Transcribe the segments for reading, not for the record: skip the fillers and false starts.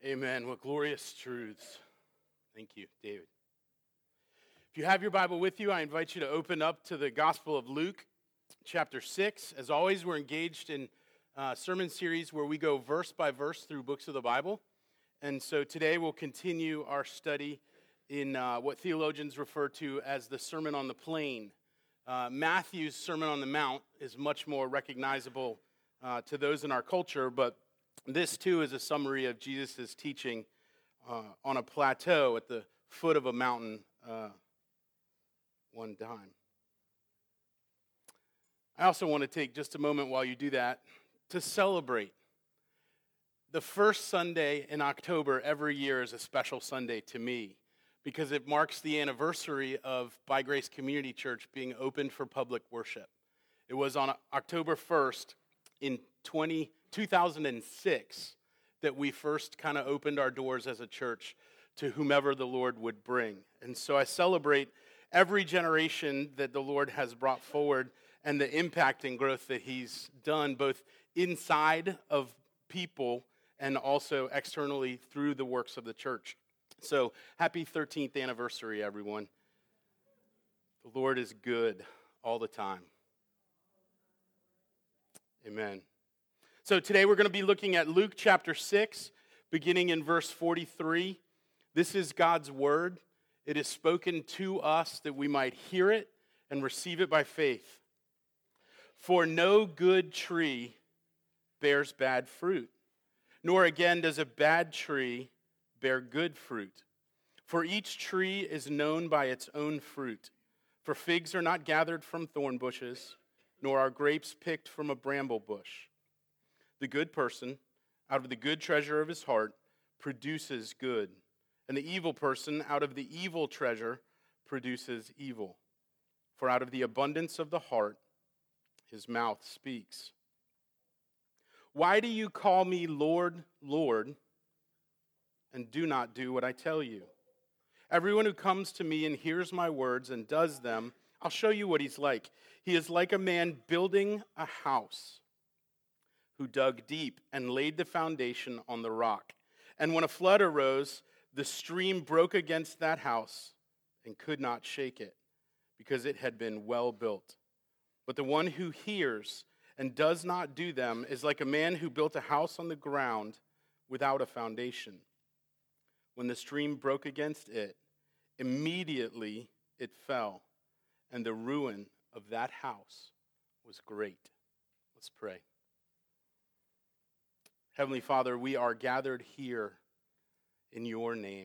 Amen. What glorious truths. Thank you, David. If you have your Bible with you, I invite you to open up to the Gospel of Luke, chapter 6. As always, we're engaged in a sermon series where we go verse by verse through books of the Bible. And so today we'll continue our study in what theologians refer to as the Sermon on the Plain. Matthew's Sermon on the Mount is much more recognizable to those in our culture, but this, too, is a summary of Jesus' teaching on a plateau at the foot of a mountain one time. I also want to take just a moment while you do that to celebrate. The first Sunday in October every year is a special Sunday to me because it marks the anniversary of By Grace Community Church being opened for public worship. It was on October 1st in 2006 that we first kind of opened our doors as a church to whomever the Lord would bring. And so I celebrate every generation that the Lord has brought forward and the impact and growth that he's done both inside of people and also externally through the works of the church. So happy 13th anniversary, everyone. The Lord is good all the time. Amen. So today we're going to be looking at Luke chapter 6, beginning in verse 43. This is God's word. It is spoken to us that we might hear it and receive it by faith. For no good tree bears bad fruit, nor again does a bad tree bear good fruit. For each tree is known by its own fruit. For figs are not gathered from thorn bushes, nor are grapes picked from a bramble bush. The good person, out of the good treasure of his heart, produces good. And the evil person, out of the evil treasure, produces evil. For out of the abundance of the heart, his mouth speaks. Why do you call me Lord, Lord, and do not do what I tell you? Everyone who comes to me and hears my words and does them, I'll show you what he's like. He is like a man building a house who dug deep and laid the foundation on the rock. And when a flood arose, the stream broke against that house and could not shake it, because it had been well built. But the one who hears and does not do them is like a man who built a house on the ground without a foundation. When the stream broke against it, immediately it fell, and the ruin of that house was great. Let's pray. Heavenly Father, we are gathered here in your name.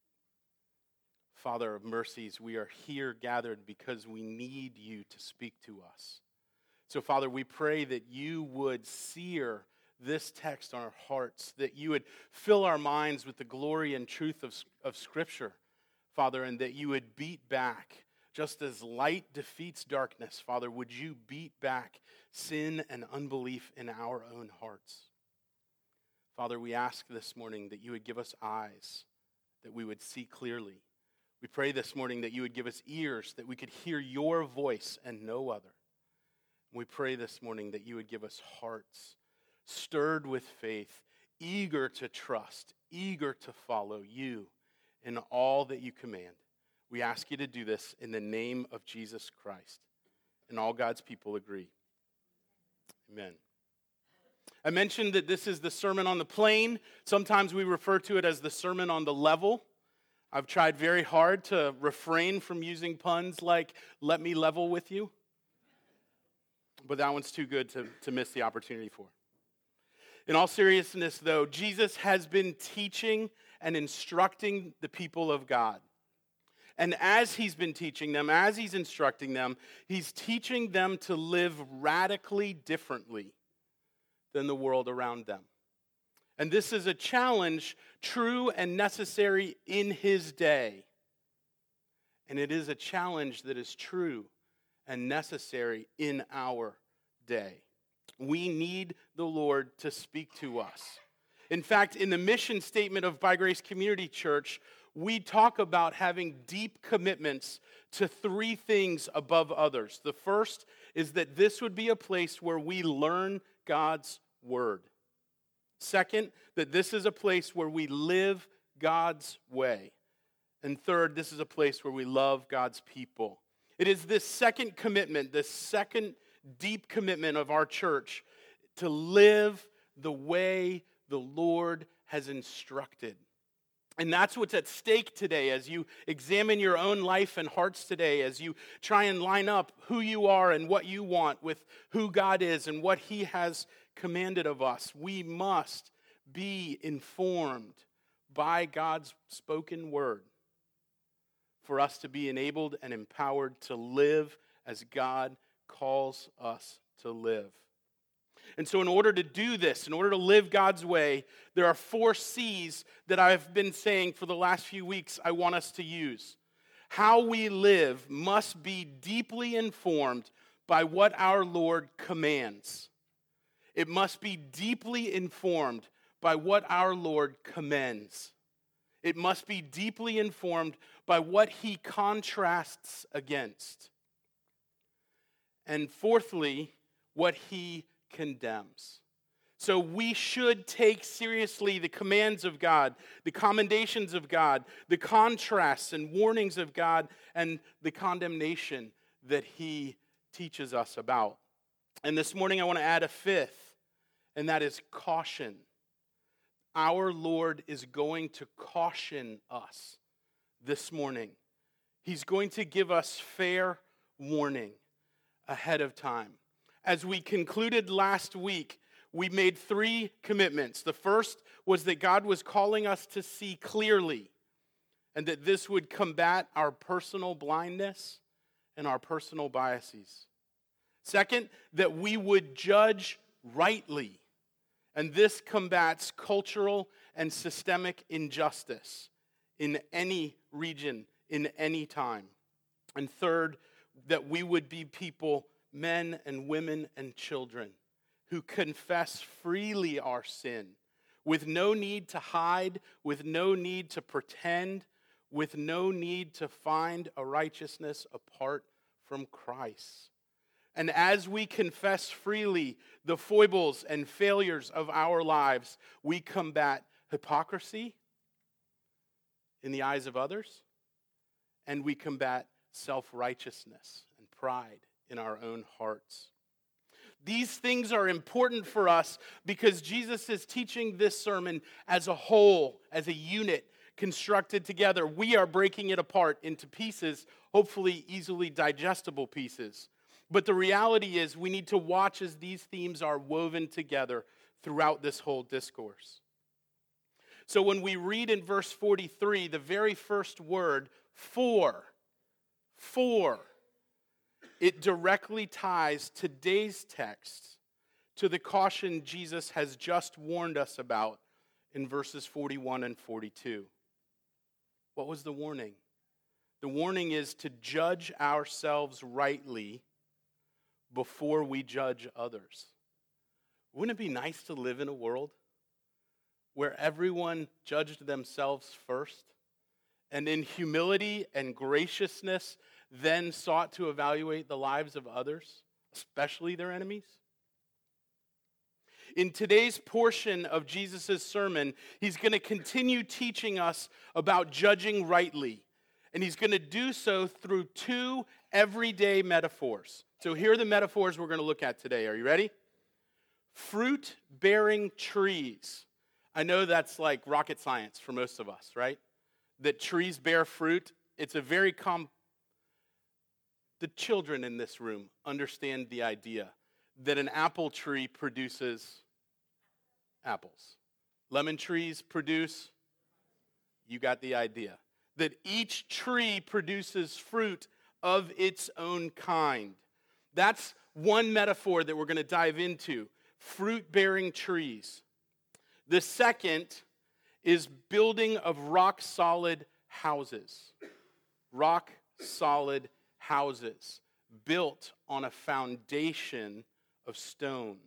Father of mercies, we are here gathered because we need you to speak to us. So, Father, we pray that you would sear this text on our hearts, that you would fill our minds with the glory and truth of Scripture, Father, and that you would beat back, just as light defeats darkness, Father, would you beat back sin and unbelief in our own hearts? Father, we ask this morning that you would give us eyes, that we would see clearly. We pray this morning that you would give us ears, that we could hear your voice and no other. We pray this morning that you would give us hearts stirred with faith, eager to trust, eager to follow you in all that you command. We ask you to do this in the name of Jesus Christ. And all God's people agree. Amen. I mentioned that this is the Sermon on the Plain. Sometimes we refer to it as the Sermon on the Level. I've tried very hard to refrain from using puns like, let me level with you. But that one's too good to miss the opportunity for. In all seriousness, though, Jesus has been teaching and instructing the people of God. And as he's been teaching them, as he's instructing them, he's teaching them to live radically differently than the world around them. And this is a challenge true and necessary in his day. And it is a challenge that is true and necessary in our day. We need the Lord to speak to us. In fact, in the mission statement of By Grace Community Church, we talk about having deep commitments to three things above others. The first is that this would be a place where we learn God's word. Second, that this is a place where we live God's way. And third, this is a place where we love God's people. It is this second commitment, this second deep commitment of our church to live the way the Lord has instructed. And that's what's at stake today as you examine your own life and hearts today, as you try and line up who you are and what you want with who God is and what He has commanded of us. We must be informed by God's spoken word for us to be enabled and empowered to live as God calls us to live. And so in order to do this, in order to live God's way, there are 4 C's that I've been saying for the last few weeks I want us to use. How we live must be deeply informed by what our Lord commands. It must be deeply informed by what our Lord commends. It must be deeply informed by what He contrasts against. And fourthly, what He condemns. So we should take seriously the commands of God, the commendations of God, the contrasts and warnings of God, and the condemnation that He teaches us about. And this morning I want to add a 5th, and that is caution. Our Lord is going to caution us this morning. He's going to give us fair warning ahead of time. As we concluded last week, we made 3 commitments. The first was that God was calling us to see clearly, and that this would combat our personal blindness and our personal biases. Second, that we would judge rightly, and this combats cultural and systemic injustice in any region, in any time. And third, that we would be people, men and women and children, who confess freely our sin, with no need to hide, with no need to pretend, with no need to find a righteousness apart from Christ. And as we confess freely the foibles and failures of our lives, we combat hypocrisy in the eyes of others, and we combat self-righteousness and pride in our own hearts. These things are important for us because Jesus is teaching this sermon as a whole, as a unit, constructed together. We are breaking it apart into pieces, hopefully easily digestible pieces. But the reality is we need to watch as these themes are woven together throughout this whole discourse. So when we read in verse 43, the very first word, for, it directly ties today's text to the caution Jesus has just warned us about in verses 41 and 42. What was the warning? The warning is to judge ourselves rightly before we judge others. Wouldn't it be nice to live in a world where everyone judged themselves first, and in humility and graciousness then sought to evaluate the lives of others, especially their enemies? In today's portion of Jesus' sermon, he's going to continue teaching us about judging rightly. And he's going to do so through 2 everyday metaphors. So here are the metaphors we're going to look at today. Are you ready? Fruit-bearing trees. I know that's like rocket science for most of us, right? That trees bear fruit. It's a very The children in this room understand the idea that an apple tree produces apples. Lemon trees produce, you got the idea. That each tree produces fruit of its own kind. That's one metaphor that we're going to dive into. Fruit-bearing trees. The second is building of rock-solid houses. Rock-solid houses built on a foundation of stone.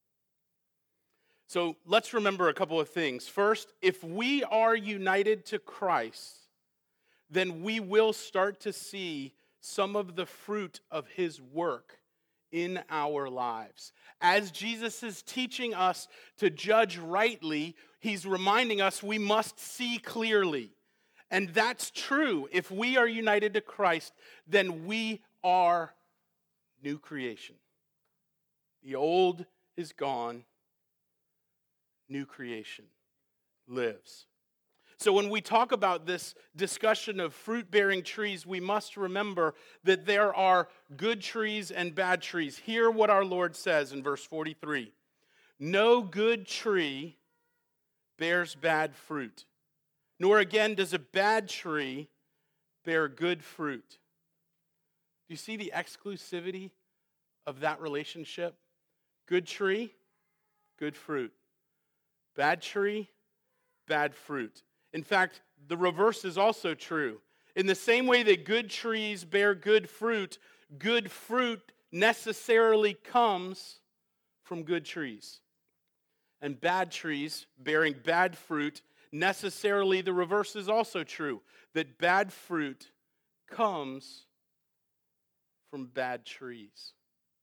So let's remember a couple of things. First, if we are united to Christ, then we will start to see some of the fruit of his work in our lives. As Jesus is teaching us to judge rightly, he's reminding us we must see clearly. And that's true. If we are united to Christ, then we are new creation. The old is gone. New creation lives. So when we talk about this discussion of fruit-bearing trees, we must remember that there are good trees and bad trees. Hear what our Lord says in verse 43. No good tree bears bad fruit, nor again does a bad tree bear good fruit. Do you see the exclusivity of that relationship? Good tree, good fruit. Bad tree, bad fruit. In fact, the reverse is also true. In the same way that good trees bear good fruit necessarily comes from good trees. And bad trees bearing bad fruit, necessarily the reverse is also true. That bad fruit comes from bad trees.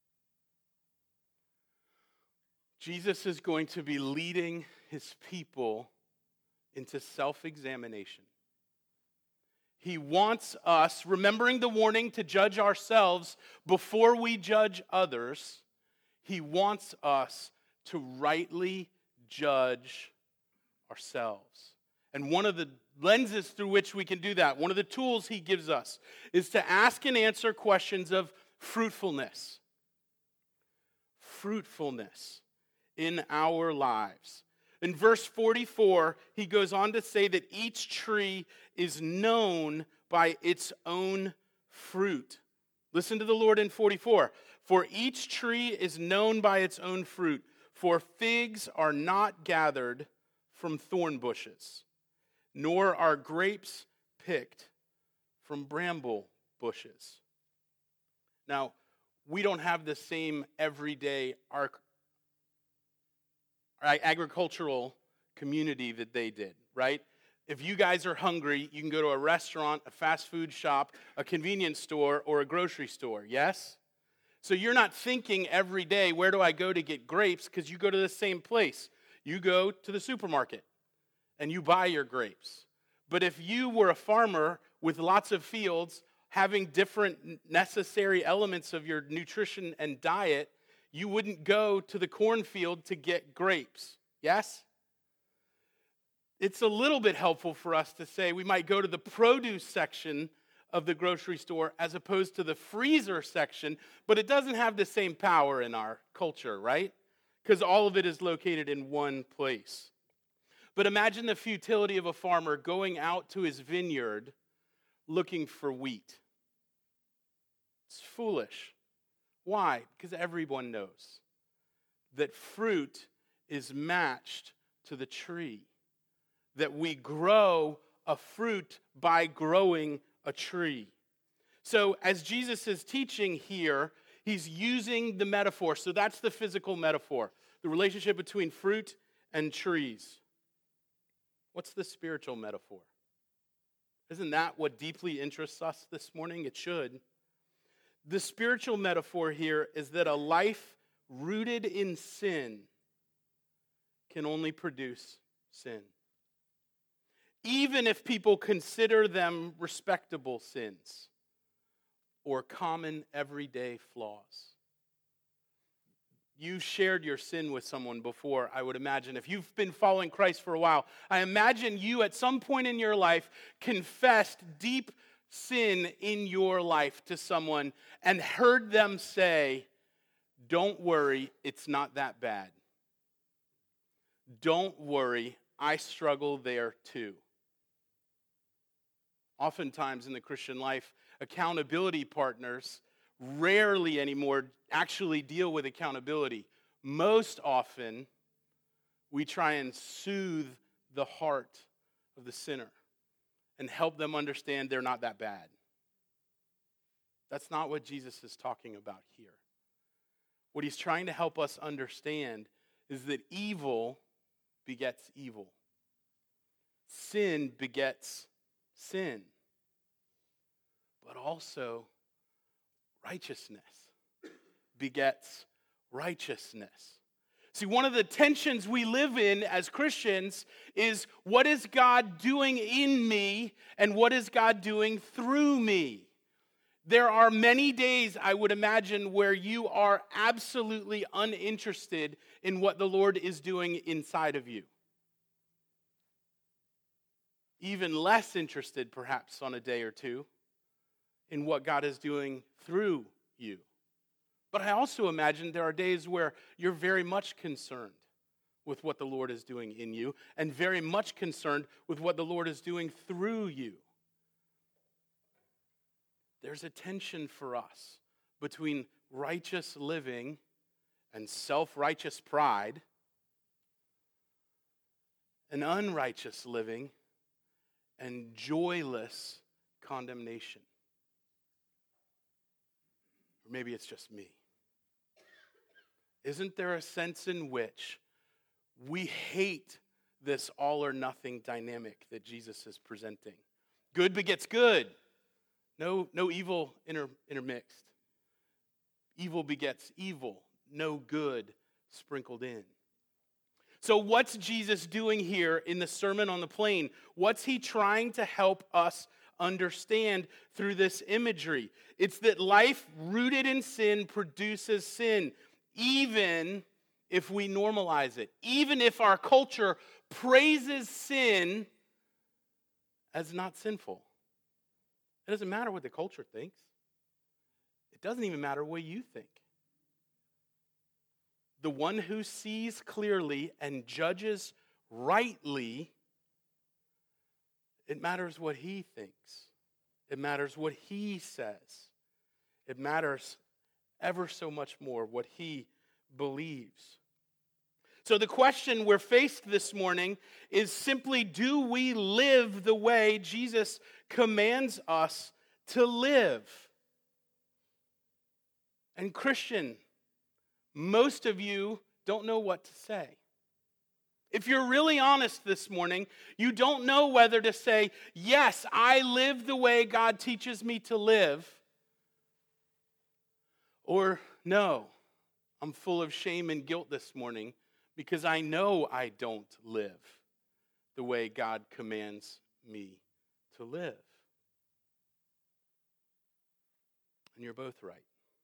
Jesus is going to be leading his people into self-examination. He wants us, remembering the warning to judge ourselves before we judge others, he wants us to rightly judge ourselves. And one of the lenses through which we can do that, one of the tools he gives us, is to ask and answer questions of fruitfulness. Fruitfulness in our lives. In verse 44, he goes on to say that each tree is known by its own fruit. Listen to the Lord in 44. For each tree is known by its own fruit, for figs are not gathered from thorn bushes, nor are grapes picked from bramble bushes. Now, we don't have the same everyday agricultural community that they did, right? If you guys are hungry, you can go to a restaurant, a fast food shop, a convenience store, or a grocery store, yes? So you're not thinking every day, where do I go to get grapes? Because you go to the same place. You go to the supermarket and you buy your grapes. But if you were a farmer with lots of fields, having different necessary elements of your nutrition and diet, you wouldn't go to the cornfield to get grapes. Yes? It's a little bit helpful for us to say we might go to the produce section of the grocery store as opposed to the freezer section, but it doesn't have the same power in our culture, right? Because all of it is located in one place. But imagine the futility of a farmer going out to his vineyard looking for wheat. It's foolish. Why? Because everyone knows that fruit is matched to the tree. That we grow a fruit by growing a tree. So as Jesus is teaching here, he's using the metaphor. So that's the physical metaphor, the relationship between fruit and trees. What's the spiritual metaphor? Isn't that what deeply interests us this morning? It should. The spiritual metaphor here is that a life rooted in sin can only produce sin. Even if people consider them respectable sins or common everyday flaws. You shared your sin with someone before, I would imagine. If you've been following Christ for a while, I imagine you at some point in your life confessed deep sin in your life to someone and heard them say, "Don't worry, it's not that bad. Don't worry, I struggle there too." Oftentimes in the Christian life, accountability partners rarely anymore actually deal with accountability. Most often, we try and soothe the heart of the sinner and help them understand they're not that bad. That's not what Jesus is talking about here. What he's trying to help us understand is that evil begets evil. Sin begets sin. But also righteousness begets righteousness. See, one of the tensions we live in as Christians is what is God doing in me and what is God doing through me? There are many days, I would imagine, where you are absolutely uninterested in what the Lord is doing inside of you. Even less interested, perhaps, on a day or two in what God is doing through you. But I also imagine there are days where you're very much concerned with what the Lord is doing in you and very much concerned with what the Lord is doing through you. There's a tension for us between righteous living and self-righteous pride and unrighteous living and joyless condemnation. Or maybe it's just me. Isn't there a sense in which we hate this all or nothing dynamic that Jesus is presenting? Good begets good. No evil intermixed. Evil begets evil. No good sprinkled in. So what's Jesus doing here in the Sermon on the Plain? What's he trying to help us understand through this imagery? It's that life rooted in sin produces sin, even if we normalize it. Even if our culture praises sin as not sinful. It doesn't matter what the culture thinks. It doesn't even matter what you think. The one who sees clearly and judges rightly, it matters what he thinks. It matters what he says. It matters ever so much more what he believes. So the question we're faced this morning is simply, do we live the way Jesus commands us to live? And Christian, most of you don't know what to say. If you're really honest this morning, you don't know whether to say, yes, I live the way God teaches me to live, or no, I'm full of shame and guilt this morning because I know I don't live the way God commands me to live. And you're both right.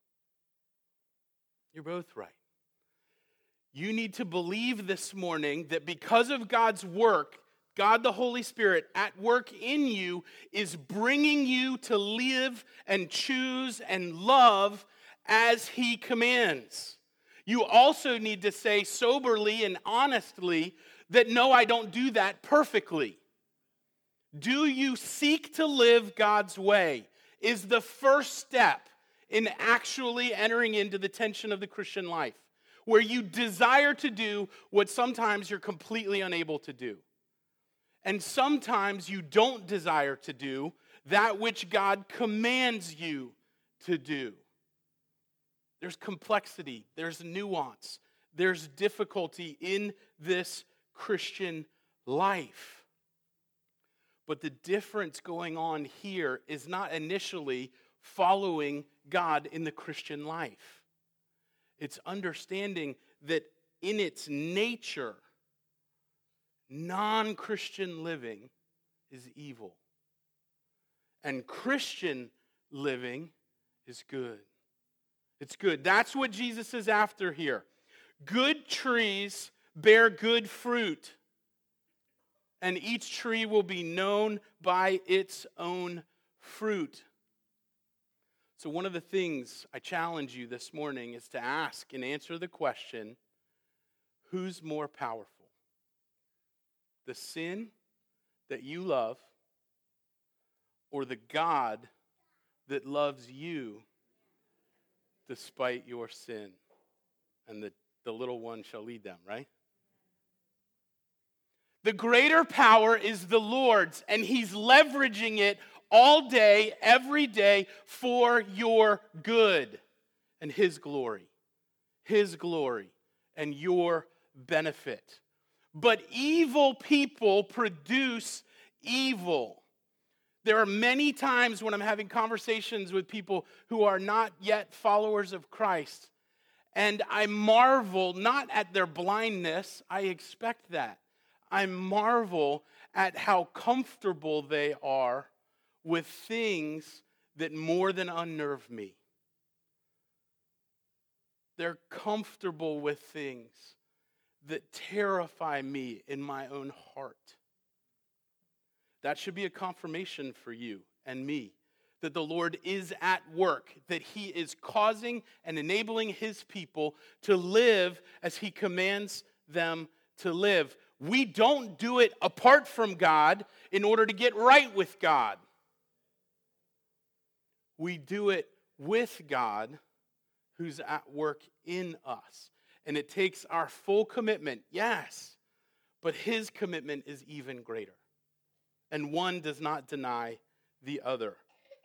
You're both right. You need to believe this morning that because of God's work, God the Holy Spirit at work in you is bringing you to live and choose and love as he commands. You also need to say soberly and honestly that no, I don't do that perfectly. Do you seek to live God's way is the first step in actually entering into the tension of the Christian life, where you desire to do what sometimes you're completely unable to do. And sometimes you don't desire to do that which God commands you to do. There's complexity, there's nuance, there's difficulty in this Christian life. But the difference going on here is not initially following God in the Christian life. It's understanding that in its nature, non-Christian living is evil. And Christian living is good. It's good. That's what Jesus is after here. Good trees bear good fruit, and each tree will be known by its own fruit. So one of the things I challenge you this morning is to ask and answer the question, who's more powerful? The sin that you love or the God that loves you despite your sin? And the little one shall lead them, right? The greater power is the Lord's, and he's leveraging it all day, every day, for your good and his glory and your benefit. But evil people produce evil. There are many times when I'm having conversations with people who are not yet followers of Christ, And I marvel not at their blindness, I expect that. I marvel at how comfortable they are with things that more than unnerve me. They're comfortable with things that terrify me in my own heart. That should be a confirmation for you and me that the Lord is at work, that he is causing and enabling his people to live as he commands them to live. We don't do it apart from God in order to get right with God. We do it with God who's at work in us. And it takes our full commitment, yes, but his commitment is even greater. And one does not deny the other.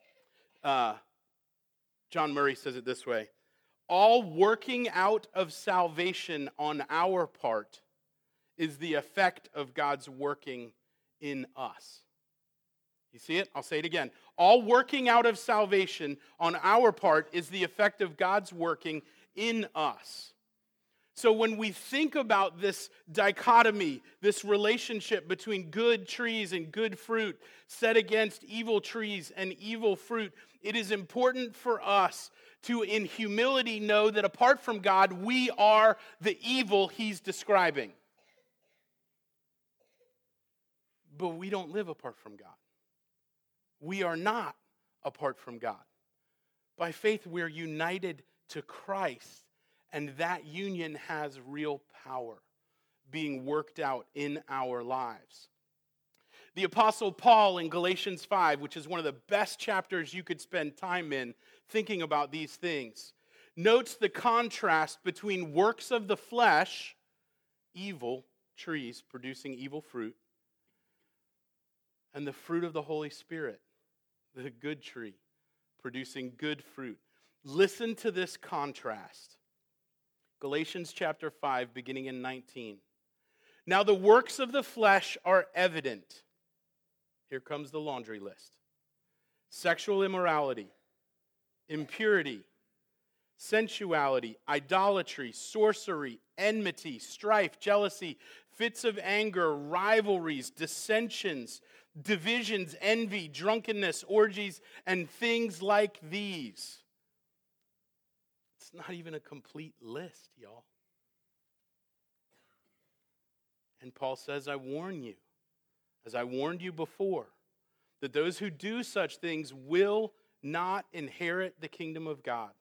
John Murray says it this way: all working out of salvation on our part is the effect of God's working in us. You see it? I'll say it again. All working out of salvation on our part is the effect of God's working in us. So when we think about this dichotomy, this relationship between good trees and good fruit set against evil trees and evil fruit, it is important for us to, in humility, know that apart from God, we are the evil he's describing. But we don't live apart from God. We are not apart from God. By faith, we're united to Christ, and that union has real power being worked out in our lives. The Apostle Paul in Galatians 5, which is one of the best chapters you could spend time in thinking about these things, notes the contrast between works of the flesh, evil trees producing evil fruit, and the fruit of the Holy Spirit, the good tree producing good fruit. Listen to this contrast. Galatians chapter 5, beginning in 19. Now the works of the flesh are evident. Here comes the laundry list. Sexual immorality, impurity, sensuality, idolatry, sorcery, enmity, strife, jealousy, fits of anger, rivalries, dissensions, divisions, envy, drunkenness, orgies, and things like these. It's not even a complete list, y'all. And Paul says, I warn you, as I warned you before, that those who do such things will not inherit the kingdom of God.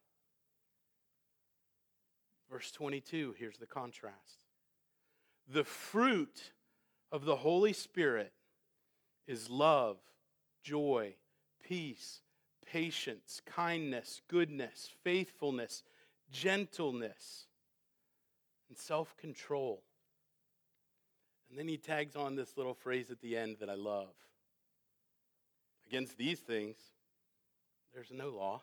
Verse 22, here's the contrast. The fruit of the Holy Spirit is love, joy, peace, patience, kindness, goodness, faithfulness, gentleness, and self-control. And then he tags on this little phrase at the end that I love. Against these things, there's no law.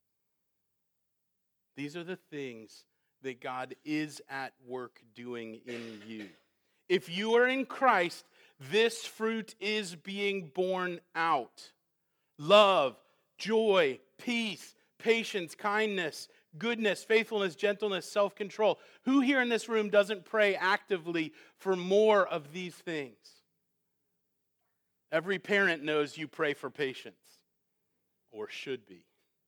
These are the things that God is at work doing in you. If you are in Christ, this fruit is being born out. Love, joy, peace, patience, kindness, goodness, faithfulness, gentleness, self-control. Who here in this room doesn't pray actively for more of these things? Every parent knows you pray for patience, or should be.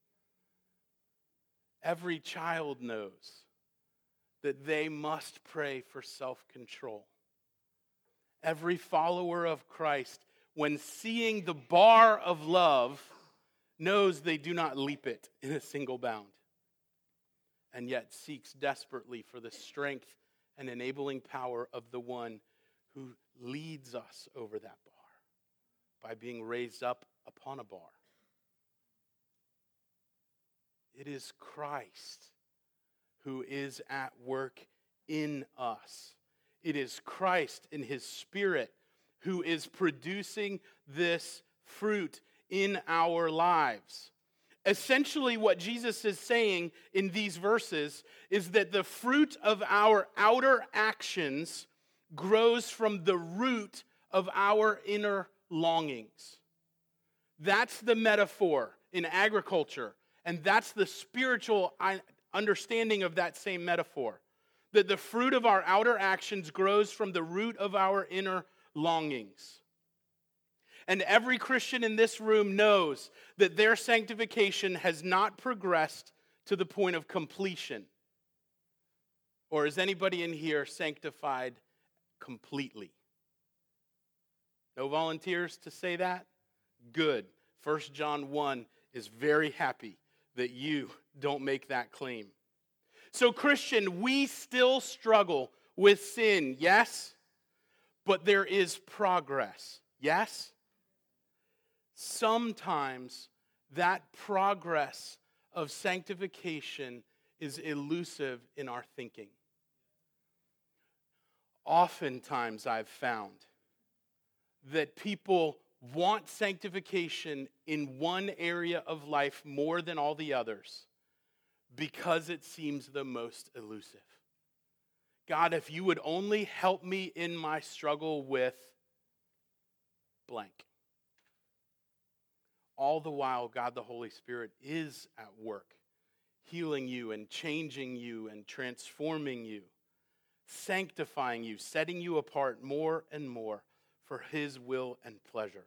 Every child knows that they must pray for self-control. Every follower of Christ, when seeing the bar of love, knows they do not leap it in a single bound, and yet seeks desperately for the strength and enabling power of the one who leads us over that bar by being raised up upon a bar. It is Christ who is at work in us. It is Christ in his Spirit who is producing this fruit in our lives. Essentially, what Jesus is saying in these verses is that the fruit of our outer actions grows from the root of our inner longings. That's the metaphor in agriculture, and that's the spiritual understanding of that same metaphor. That the fruit of our outer actions grows from the root of our inner longings. And every Christian in this room knows that their sanctification has not progressed to the point of completion. Or is anybody in here sanctified completely? No volunteers to say that? Good. 1 John 1 is very happy that you don't make that claim. So, Christian, we still struggle with sin, yes? But there is progress, yes? Sometimes that progress of sanctification is elusive in our thinking. Oftentimes I've found that people want sanctification in one area of life more than all the others because it seems the most elusive. God, if you would only help me in my struggle with blank. All the while, God the Holy Spirit is at work, healing you and changing you and transforming you, sanctifying you, setting you apart more and more for His will and pleasure.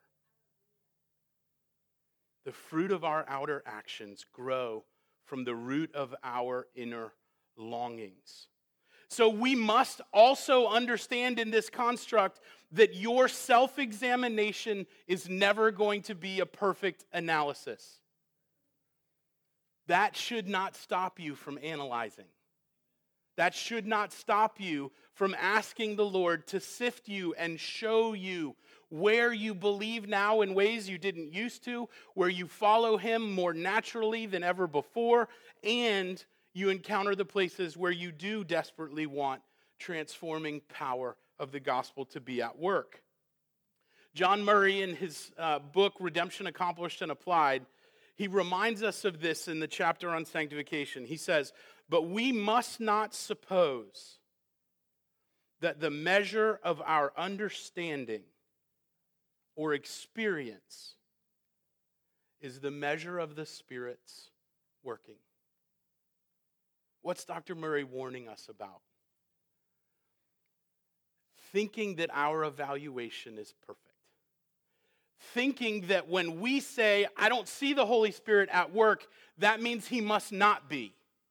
The fruit of our outer actions grow from the root of our inner longings. So we must also understand in this construct that your self-examination is never going to be a perfect analysis. That should not stop you from analyzing. That should not stop you from asking the Lord to sift you and show you where you believe now in ways you didn't used to, where you follow Him more naturally than ever before, and you encounter the places where you do desperately want transforming power of the gospel to be at work. John Murray, in his book, Redemption Accomplished and Applied, he reminds us of this in the chapter on sanctification. He says, "But we must not suppose that the measure of our understanding or experience is the measure of the Spirit's working." What's Dr. Murray warning us about? Thinking that our evaluation is perfect. Thinking that when we say, I don't see the Holy Spirit at work, that means He must not be.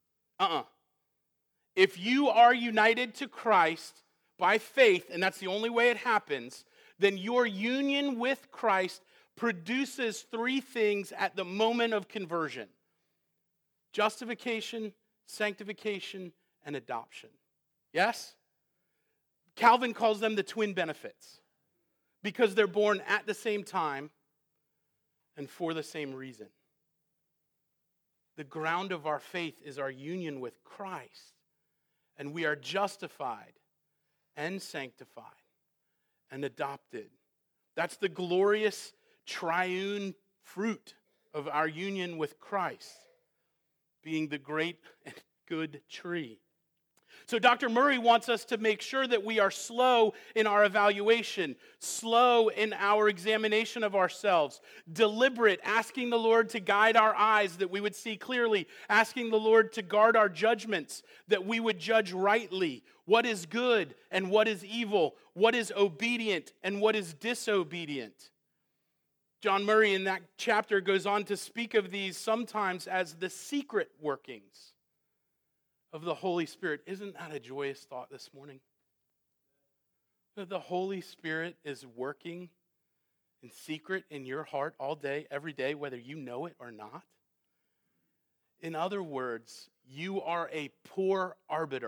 If you are united to Christ by faith, and that's the only way it happens, then your union with Christ produces three things at the moment of conversion: justification, sanctification, and adoption. Yes? Calvin calls them the twin benefits because they're born at the same time and for the same reason. The ground of our faith is our union with Christ, and we are justified and sanctified and adopted. That's the glorious triune fruit of our union with Christ, being the great and good tree. So Dr. Murray wants us to make sure that we are slow in our evaluation, slow in our examination of ourselves, deliberate, asking the Lord to guide our eyes that we would see clearly, asking the Lord to guard our judgments, that we would judge rightly what is good and what is evil, what is obedient and what is disobedient. John Murray in that chapter goes on to speak of these sometimes as the secret workings of the Holy Spirit. Isn't that a joyous thought this morning? That the Holy Spirit is working in secret in your heart all day, every day, whether you know it or not. In other words, you are a poor arbiter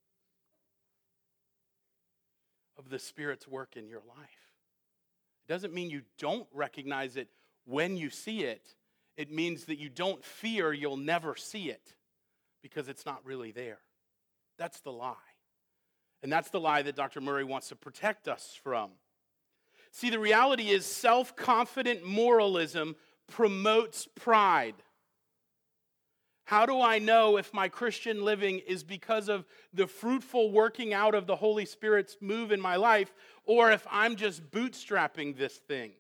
of the Spirit's work in your life. It doesn't mean you don't recognize it when you see it. It means that you don't fear you'll never see it because it's not really there. That's the lie. And that's the lie that Dr. Murray wants to protect us from. See, the reality is self-confident moralism promotes pride. How do I know if my Christian living is because of the fruitful working out of the Holy Spirit's move in my life, or if I'm just bootstrapping this thing?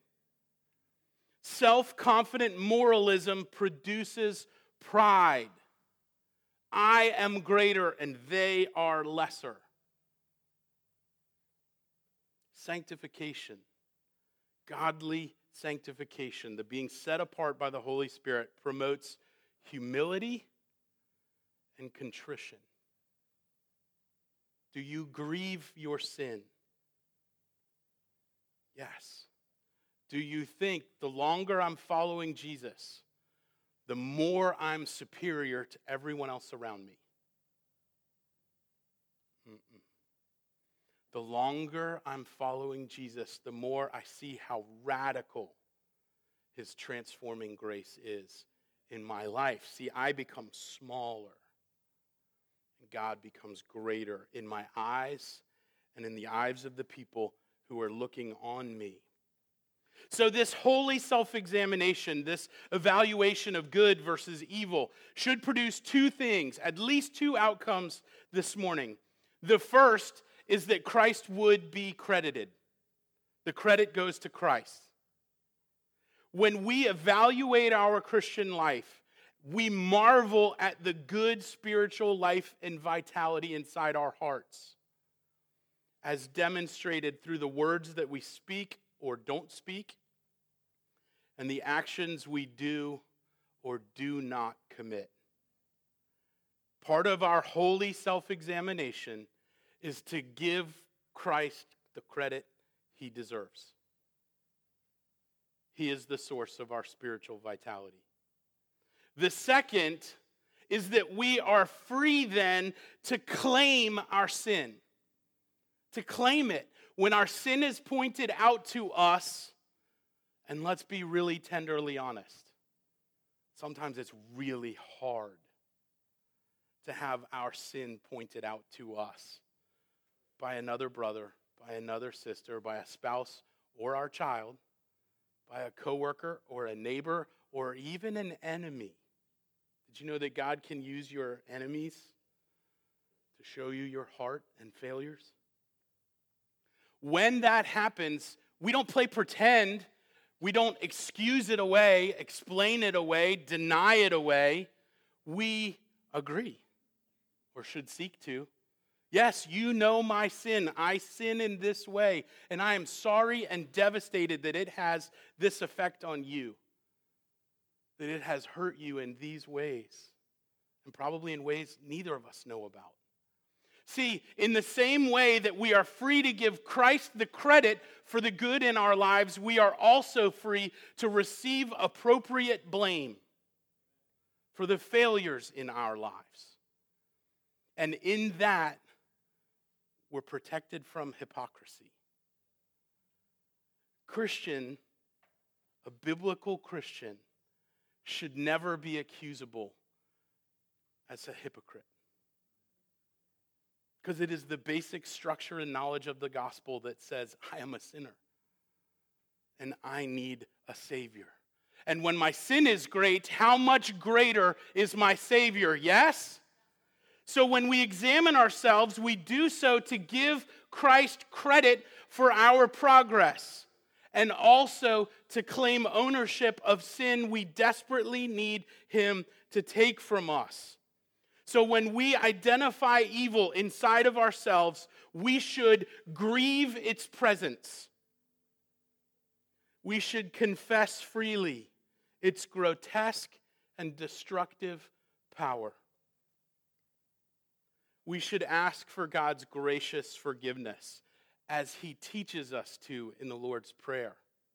Self-confident moralism produces pride. I am greater and they are lesser. Sanctification, godly sanctification, the being set apart by the Holy Spirit, promotes humility and contrition. Do you grieve your sin? Yes. Do you think the longer I'm following Jesus, the more I'm superior to everyone else around me? Mm-mm. The longer I'm following Jesus, the more I see how radical his transforming grace is in my life. See, I become smaller, and God becomes greater in my eyes and in the eyes of the people who are looking on me. So this holy self-examination, this evaluation of good versus evil, should produce two things, at least two outcomes this morning. The first is that Christ would be credited. The credit goes to Christ. When we evaluate our Christian life, we marvel at the good spiritual life and vitality inside our hearts, as demonstrated through the words that we speak or don't speak, and the actions we do or do not commit. Part of our holy self-examination is to give Christ the credit he deserves. He is the source of our spiritual vitality. The second is that we are free then to claim our sin. To claim it. When our sin is pointed out to us, and let's be really tenderly honest, sometimes it's really hard to have our sin pointed out to us by another brother, by another sister, by a spouse or our child, by a coworker or a neighbor or even an enemy. Did you know that God can use your enemies to show you your heart and failures? When that happens, we don't play pretend. We don't excuse it away, explain it away, deny it away. We agree, or should seek to. Yes, you know my sin. I sin in this way, and I am sorry and devastated that it has this effect on you, that it has hurt you in these ways, and probably in ways neither of us know about. See, in the same way that we are free to give Christ the credit for the good in our lives, we are also free to receive appropriate blame for the failures in our lives. And in that, we're protected from hypocrisy. A biblical Christian, should never be accusable as a hypocrite. Because it is the basic structure and knowledge of the gospel that says, I am a sinner and I need a Savior. And when my sin is great, how much greater is my Savior? Yes? So when we examine ourselves, we do so to give Christ credit for our progress and also to claim ownership of sin we desperately need him to take from us. So when we identify evil inside of ourselves, we should grieve its presence. We should confess freely its grotesque and destructive power. We should ask for God's gracious forgiveness as he teaches us to in the Lord's Prayer.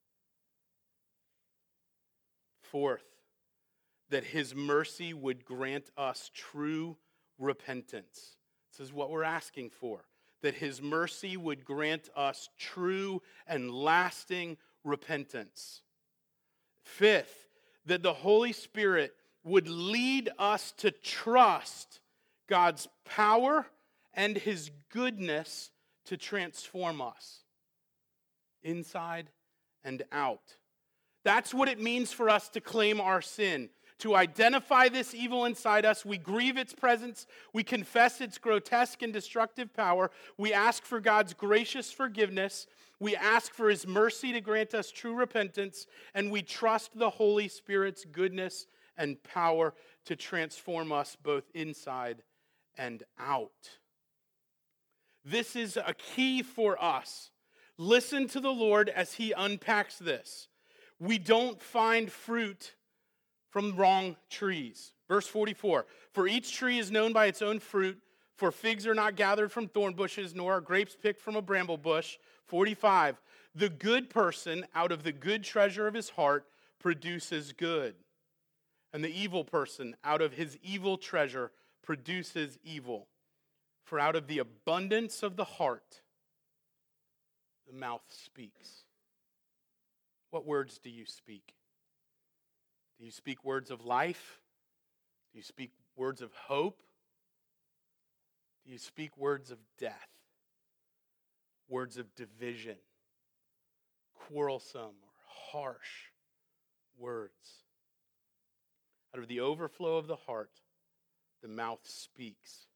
Fourth, that his mercy would grant us true repentance. This is what we're asking for. That his mercy would grant us true and lasting repentance. Fifth, that the Holy Spirit would lead us to trust God's power and his goodness to transform us inside and out. That's what it means for us to claim our sin. To identify this evil inside us, we grieve its presence, we confess its grotesque and destructive power, we ask for God's gracious forgiveness, we ask for his mercy to grant us true repentance, and we trust the Holy Spirit's goodness and power to transform us both inside and out. This is a key for us. Listen to the Lord as he unpacks this. We don't find fruit from wrong trees. Verse 44, for each tree is known by its own fruit, for figs are not gathered from thorn bushes, nor are grapes picked from a bramble bush. 45, the good person out of the good treasure of his heart produces good, and the evil person out of his evil treasure produces evil. For out of the abundance of the heart, the mouth speaks. What words do you speak? Do you speak words of life? Do you speak words of hope? Do you speak words of death? Words of division? Quarrelsome or harsh words? Out of the overflow of the heart, the mouth speaks.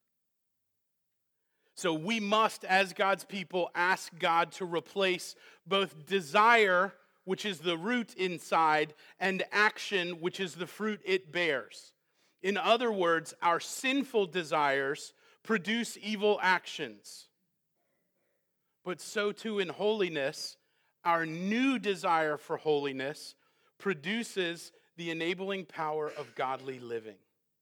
So we must, as God's people, ask God to replace both desire, which is the root inside, and action, which is the fruit it bears. In other words, our sinful desires produce evil actions. But so too in holiness, our new desire for holiness produces the enabling power of godly living.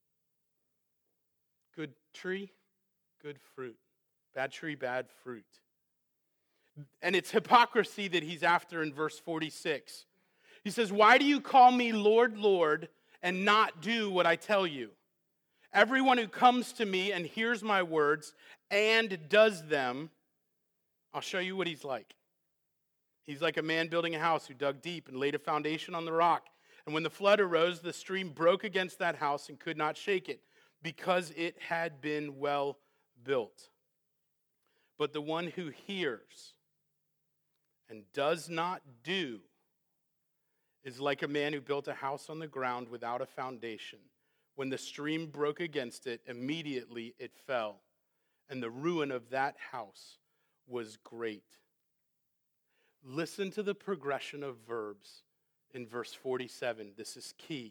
Good tree, good fruit. Bad tree, bad fruit. And it's hypocrisy that he's after in verse 46. He says, why do you call me Lord, Lord, and not do what I tell you? Everyone who comes to me and hears my words and does them, I'll show you what he's like. He's like a man building a house who dug deep and laid a foundation on the rock. And when the flood arose, the stream broke against that house and could not shake it, because it had been well built. But the one who hears and does not do is like a man who built a house on the ground without a foundation. When the stream broke against it, immediately it fell, and the ruin of that house was great. Listen to the progression of verbs in verse 47. This is key.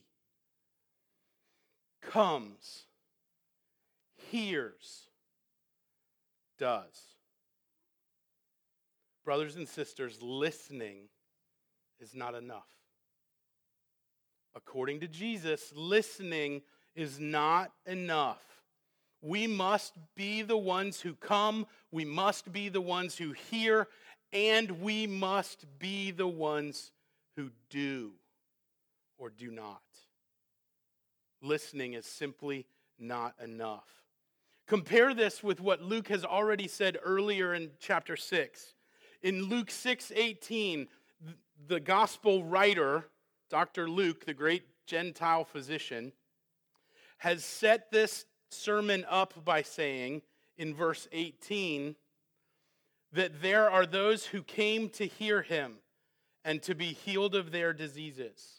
Comes, hears, does. Brothers and sisters, listening is not enough. According to Jesus, listening is not enough. We must be the ones who come, we must be the ones who hear, and we must be the ones who do or do not. Listening is simply not enough. Compare this with what Luke has already said earlier in chapter 6. In Luke 6:18, the gospel writer, Dr. Luke, the great Gentile physician, has set this sermon up by saying in verse 18 that there are those who came to hear him and to be healed of their diseases.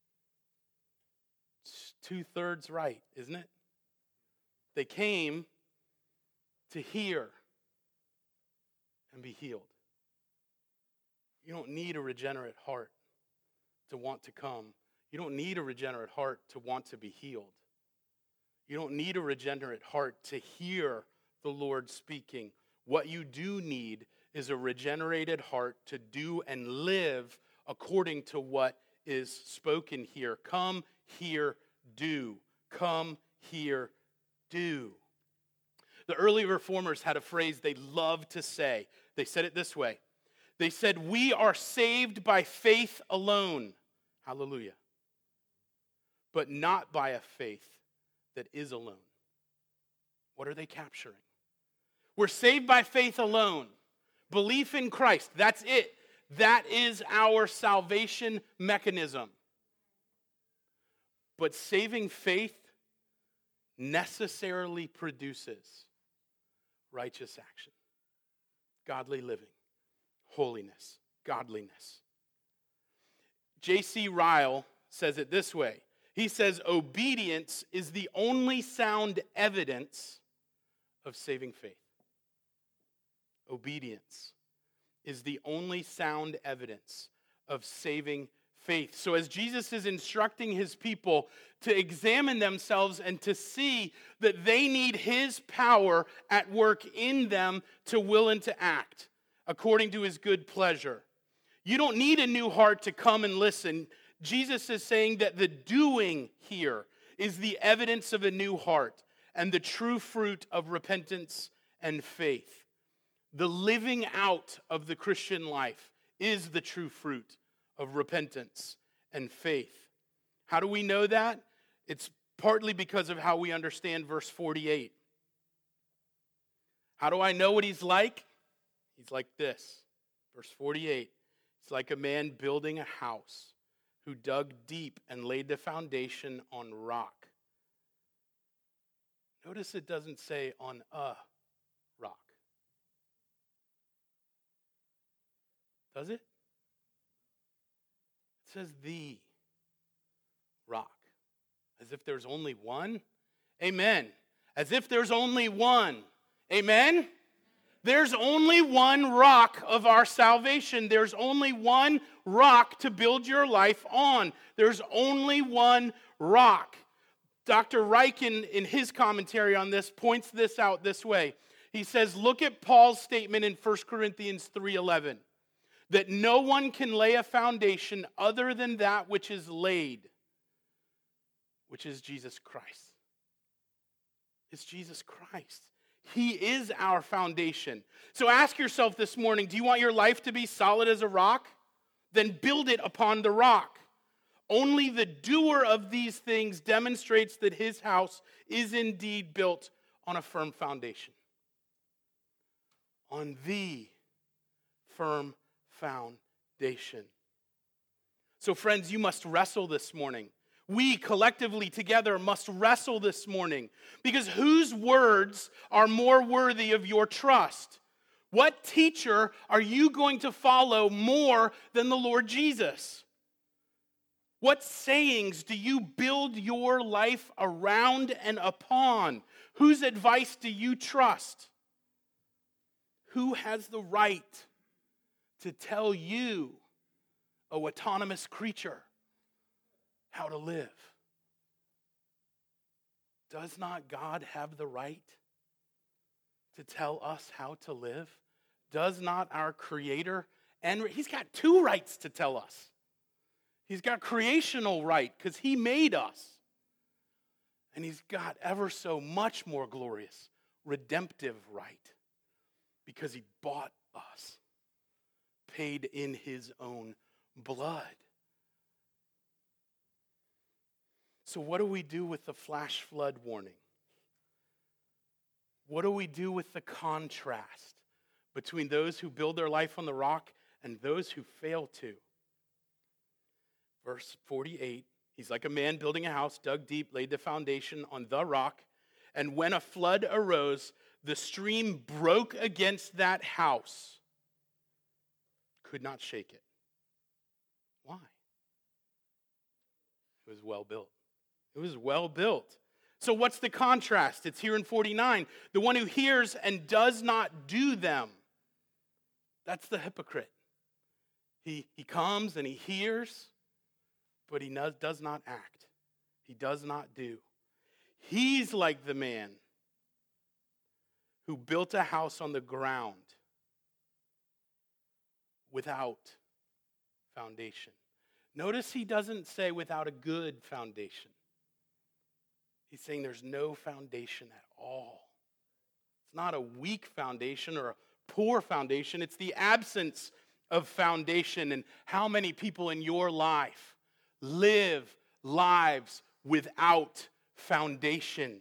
It's 2/3 right, isn't it? They came to hear and be healed. You don't need a regenerate heart to want to come. You don't need a regenerate heart to want to be healed. You don't need a regenerate heart to hear the Lord speaking. What you do need is a regenerated heart to do and live according to what is spoken here. Come, hear, do. Come, hear, do. The early reformers had a phrase they loved to say. They said it this way. They said, we are saved by faith alone. Hallelujah. But not by a faith that is alone. What are they capturing? We're saved by faith alone. Belief in Christ, that's it. That is our salvation mechanism. But saving faith necessarily produces righteous action, godly living, holiness, godliness. J.C. Ryle says it this way. He says, obedience is the only sound evidence of saving faith. Obedience is the only sound evidence of saving faith. So as Jesus is instructing his people to examine themselves and to see that they need his power at work in them to will and to act according to his good pleasure. You don't need a new heart to come and listen. Jesus is saying that the doing here is the evidence of a new heart and the true fruit of repentance and faith. The living out of the Christian life is the true fruit of repentance and faith. How do we know that? It's partly because of how we understand verse 48. How do I know what he's like? He's like this. Verse 48. He's like a man building a house who dug deep and laid the foundation on rock. Notice it doesn't say on a rock. Does it? It says the rock. As if there's only one. Amen. As if there's only one. Amen? There's only one rock of our salvation. There's only one rock to build your life on. There's only one rock. Dr. Ryken, in his commentary on this, points this out this way. He says, look at Paul's statement in 1 Corinthians 3:11, that no one can lay a foundation other than that which is laid, which is Jesus Christ. It's Jesus Christ. He is our foundation. So ask yourself this morning, do you want your life to be solid as a rock? Then build it upon the rock. Only the doer of these things demonstrates that his house is indeed built on a firm foundation. On the firm foundation. So friends, you must wrestle this morning. We collectively together must wrestle this morning, because whose words are more worthy of your trust? What teacher are you going to follow more than the Lord Jesus? What sayings do you build your life around and upon? Whose advice do you trust? Who has the right to tell you, a autonomous creature, how to live? Does not God have the right to tell us how to live? Does not our Creator? And he's got two rights to tell us. He's got creational right because he made us. And he's got ever so much more glorious redemptive right because he bought us, paid in his own blood. So what do we do with the flash flood warning? What do we do with the contrast between those who build their life on the rock and those who fail to? Verse 48, he's like a man building a house, dug deep, laid the foundation on the rock. And when a flood arose, the stream broke against that house, could not shake it. Why? It was well built. It was well built. So what's the contrast? It's here in 49. The one who hears and does not do them, that's the hypocrite. He comes and he hears, but he does not act. He does not do. He's like the man who built a house on the ground without foundation. Notice he doesn't say without a good foundation. He's saying there's no foundation at all. It's not a weak foundation or a poor foundation. It's the absence of foundation. And how many people in your life live lives without foundation?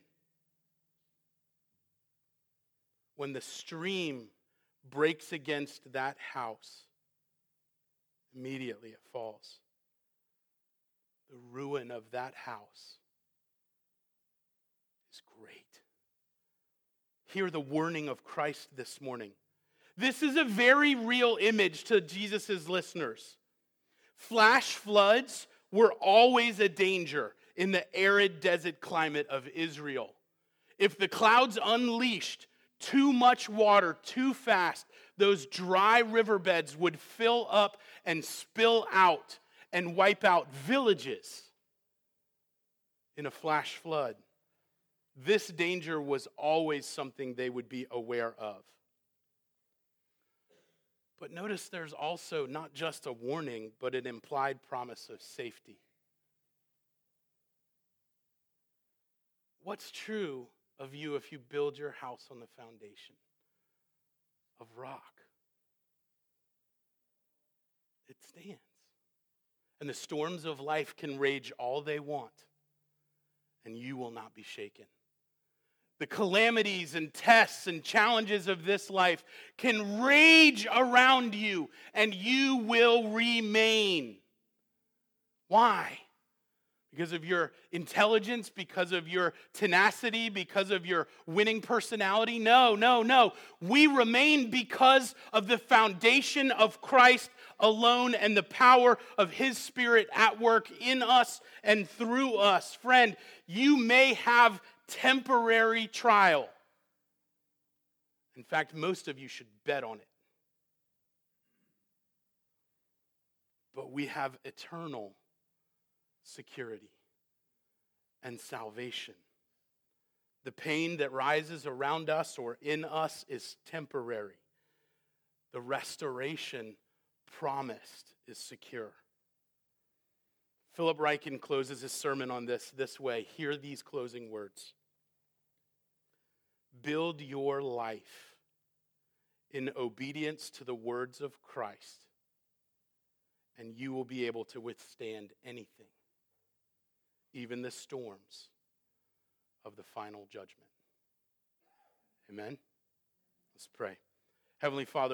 When the stream breaks against that house, immediately it falls. The ruin of that house is great. Hear the warning of Christ this morning. This is a very real image to Jesus' listeners. Flash floods were always a danger in the arid desert climate of Israel. If the clouds unleashed too much water too fast, those dry riverbeds would fill up and spill out, and wipe out villages in a flash flood. This danger was always something they would be aware of. But notice there's also not just a warning, but an implied promise of safety. What's true of you if you build your house on the foundation of rock? It stands. And the storms of life can rage all they want, and you will not be shaken. The calamities and tests and challenges of this life can rage around you, and you will remain. Why? Because of your intelligence, because of your tenacity, because of your winning personality? No. We remain because of the foundation of Christ alone and the power of His Spirit at work in us and through us. Friend, you may have temporary trial. In fact, most of you should bet on it. But we have eternal security and salvation. The pain that rises around us or in us is temporary. The restoration promised is secure. Philip Ryken closes his sermon on this way. Hear these closing words. Build your life in obedience to the words of Christ, and you will be able to withstand anything, even the storms of the final judgment. Amen? Let's pray. Heavenly Father,